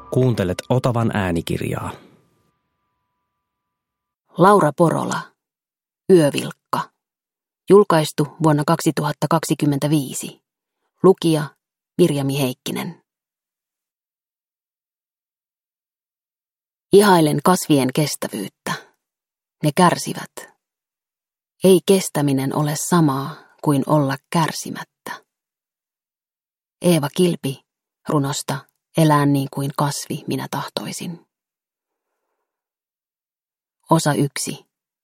Kuuntelet Otavan äänikirjaa. Laura Porola, Yövilkka. Julkaistu vuonna 2025. Lukija Mirjami Heikkinen. Ihailen kasvien kestävyyttä. Ne kärsivät. Ei kestäminen ole samaa kuin olla kärsimättä. Eeva Kilpi runosta Elää niin kuin kasvi minä tahtoisin. Osa 1.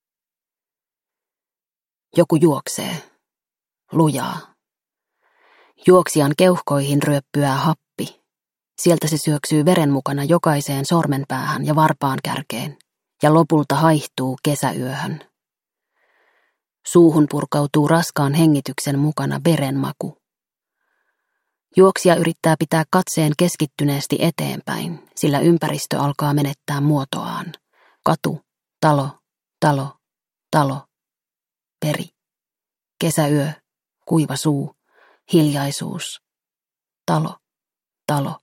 Joku juoksee. Lujaa. Juoksijan keuhkoihin ryöppyää happi. Sieltä se syöksyy veren mukana jokaiseen sormenpäähän ja varpaan kärkeen, ja lopulta haihtuu kesäyöhön. Suuhun purkautuu raskaan hengityksen mukana verenmaku. Juoksija yrittää pitää katseen keskittyneesti eteenpäin, sillä ympäristö alkaa menettää muotoaan. Katu, talo, talo, talo, peri. Kesäyö, kuiva suu, hiljaisuus. Talo, talo.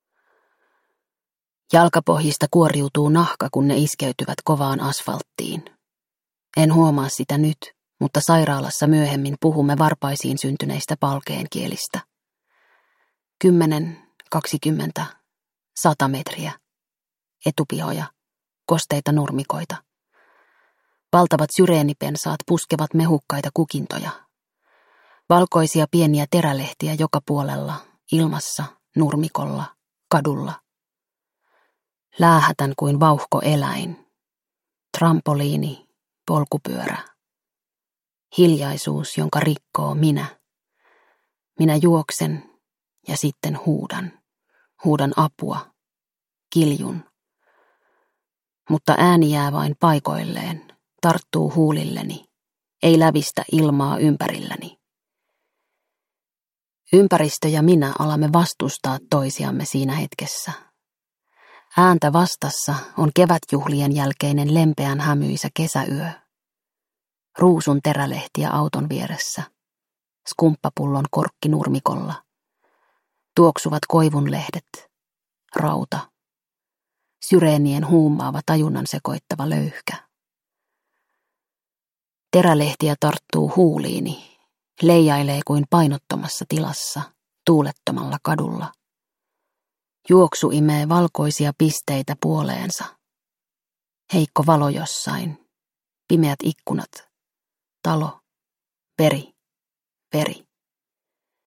Jalkapohjista kuoriutuu nahka, kun ne iskeytyvät kovaan asfalttiin. En huomaa sitä nyt, mutta sairaalassa myöhemmin puhumme varpaisiin syntyneistä palkeenkielistä. 10, 20, 100 metriä. Etupihoja, kosteita nurmikoita. Valtavat syreenipensaat puskevat mehukkaita kukintoja. Valkoisia pieniä terälehtiä joka puolella, ilmassa, nurmikolla, kadulla. Läähätän kuin vauhkoeläin. Trampoliini, polkupyörä. Hiljaisuus, jonka rikkoo minä. Minä juoksen ja sitten huudan. Huudan apua. Kiljun. Mutta ääni jää vain paikoilleen. Tarttuu huulilleni. Ei lävistä ilmaa ympärilläni. Ympäristö ja minä alamme vastustaa toisiamme siinä hetkessä. Ääntä vastassa on kevätjuhlien jälkeinen lempeän hämyisä kesäyö. Ruusun terälehtiä auton vieressä. Skumppapullon korkki nurmikolla. Tuoksuvat koivunlehdet. Rauta. Syreenien huumaava tajunnan sekoittava löyhkä. Terälehtiä tarttuu huuliini. Leijailee kuin painottomassa tilassa, tuulettomalla kadulla. Juoksu imee valkoisia pisteitä puoleensa. Heikko valo jossain. Pimeät ikkunat. Talo. Peri. Peri.